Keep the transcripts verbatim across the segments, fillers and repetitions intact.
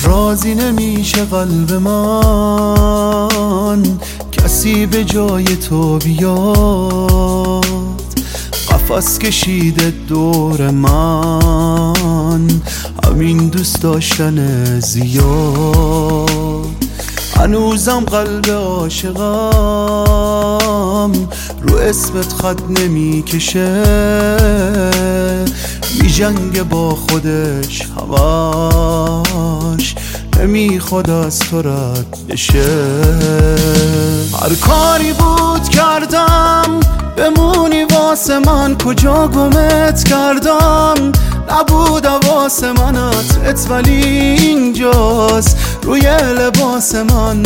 راضی نمیشه قلب من کسی به جای تو بیاد، قفس کشیده دور من همین دوست داشتن زیاد. هنوزم قلب عاشقم رو اسمت خط نمی کشه، می جنگ با خودش همش نمیخواد از تو رد بشه. هر کاری بود کردم بمونی واسه من، کجا گمت کردم نبود حواس منت ات، ولی اینجاست روی لباس من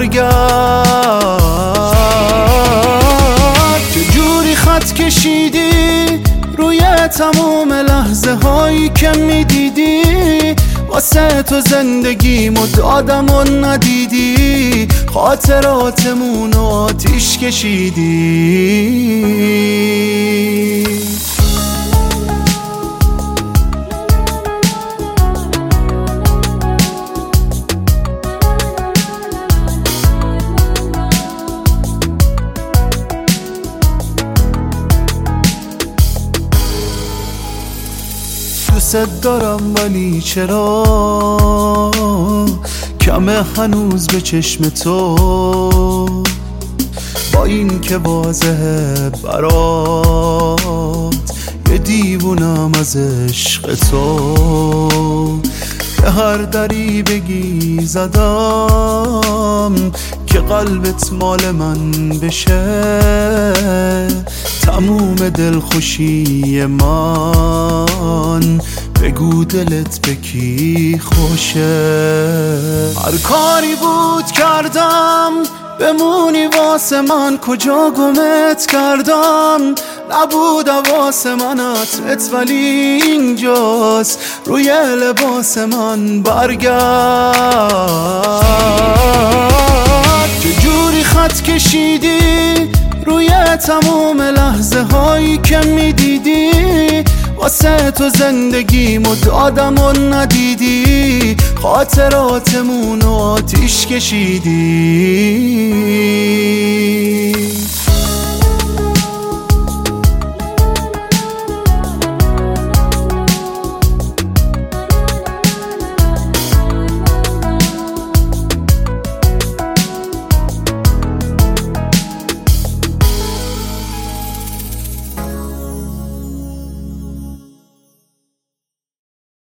برگرد. چجوری خط کشیدی روی تمام لحظه هایی که میدیدی، واسه تو زندگیمو دادم و ندیدی، خاطراتمون آتیش کشیدی. دوست دارم ولی چرا کمه هنوز به چشم تو، با این که واضحه برات یه دیوونم از عشق تو. به هر دری بگی زدم که قلبت مال من بشه، تموم دلخوشی من بگو دلت به کی خوشه. هر کاری بود کردم بمونی واسه من، کجا گمت کردم نبود حواس منت ات، ولی اینجاست روی لباس من برگرد. چجوری خط کشیدی روی تمام لحظه هایی که میدیدی، واسه تو زندگیمو دادم و ندیدی، خاطراتمون آتیش کشیدی.